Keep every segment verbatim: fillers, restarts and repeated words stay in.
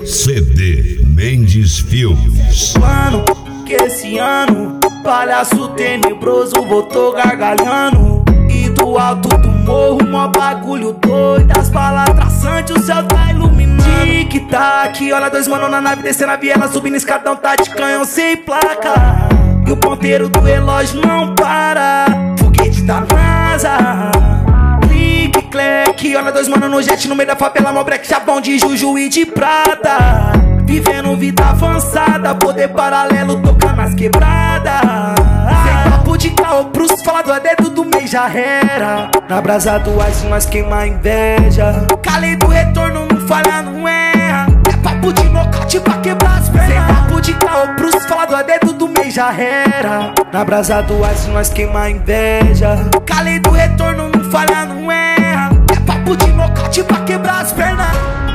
C D Mendes Filmes. Mano, que esse ano palhaço tenebroso voltou gargalhando. E do alto do morro, mó bagulho doido. As balas traçantes, o céu tá iluminando. Tic-tac, olha dois mano na nave descendo a viela, subindo escadão, tá de canhão sem placa. E o ponteiro do relógio não para. Foguete da NASA. Clique-cleque, olha dois mano no jet no meio da favela, mó breque, chapão de juju e de prata. Vivendo vida avançada, poder paralelo, tocar nas quebradas. Sem papo de caô pros falador, dedo do mês já era. Na brasa do ice nós queima a inveja. Calei do retorno, não falha, não erra. É papo de nocaute pra quebrar as pernas. Sem papo de caô pros falador, dedo do mês já era. Na brasa do ice nós queima a inveja. Calei do retorno, não falha, não erra. É papo de nocaute pra quebrar as pernas.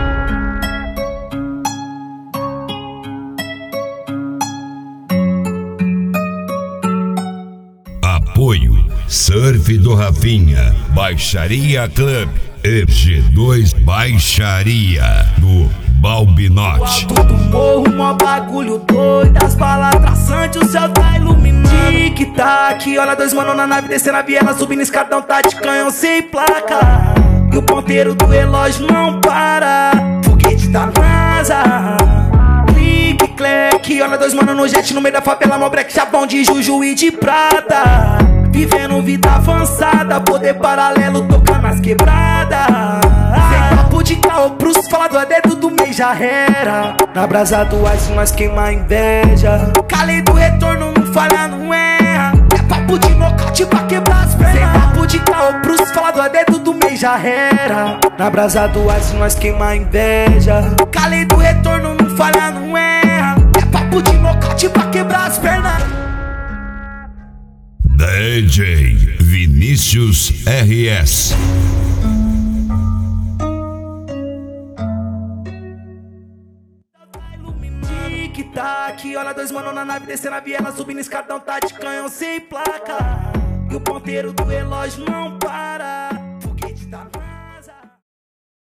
Apoio Surf do Rafinha, Baixaria Club e G dois Baixaria do Balbinote. Do alto do morro, mó bagulho doido. As balas traçantes, o céu tá iluminando. Tic-tac, olha dois mano na nave descendo a viela, subindo escadão, tá de canhão sem placa. E o ponteiro do relógio não para. Foguete da NASA. Clique-cleque, olha dois mano no jet no meio da favela, mó breque, chapão de juju e de prata. Vivendo vida avançada, poder paralelo, tocar nas quebradas. Sem papo de caô pros falador, dedo do mês já era. Na brasa do ice nós queima a inveja. Calei do retorno, não falha, não erra. É papo de nocaute pra quebrar as pernas. Sem papo de caô pros falador, dedo do mês já era. Na brasa do ice nós queima a inveja. Calei do retorno, não falha, não erra. É papo de nocaute pra quebrar as pernas. D J Vinícius R S. Tic-tac, olha dois mano na nave descendo a viela, subindo escadão, tá de canhão sem placa. E o ponteiro do relógio não para.